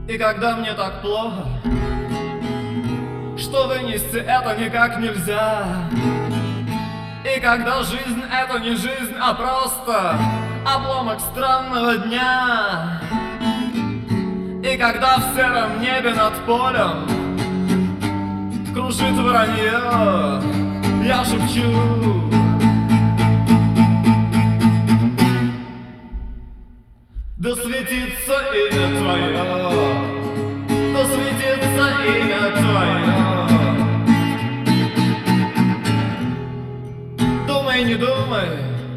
И когда мне так плохо, что вынести это никак нельзя. И когда жизнь это не жизнь, а просто обломок странного дня. И когда в сером небе над полем кружит вранье, я шепчу: да светится имя Твое, да светится имя Твое. Думай, не думай,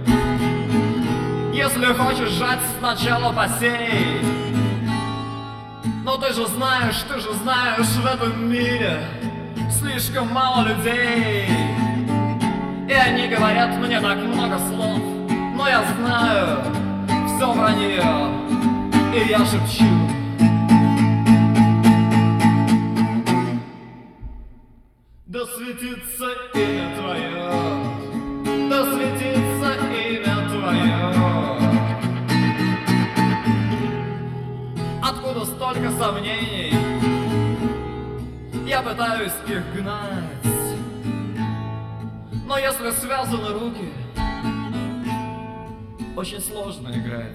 если хочешь жать, сначала посей. Но ты же знаешь, в этом мире слишком мало людей. И они говорят мне так много слов, но я знаю, все вранье, и я шепчу: да светится имя Твое, да светится имя Твое. Откуда столько сомнений? Я пытаюсь их гнать, но если связаны руки, очень сложно играть.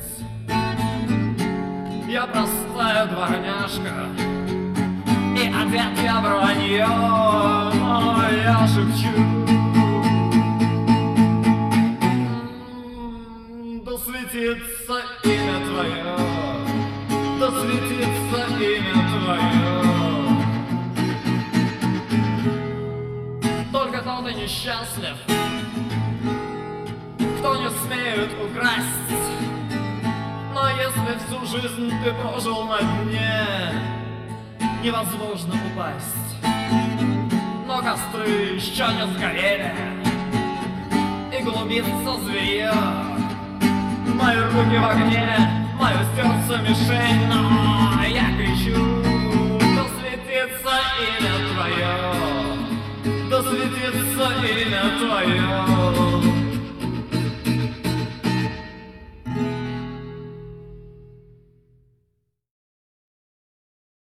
Я простая дворняжка, и одет я в вранье, но я шепчу: да светится имя Твое, да светится имя Твое. Только тот и несчастлив, кто не смеет украсть. Но если всю жизнь ты прожил на дне, невозможно упасть. Но костры еще не сгорели, и глубится зверье. Мои руки в огне, мое сердце мишень, но я кричу: да светится имя Твое, да светится имя Твое.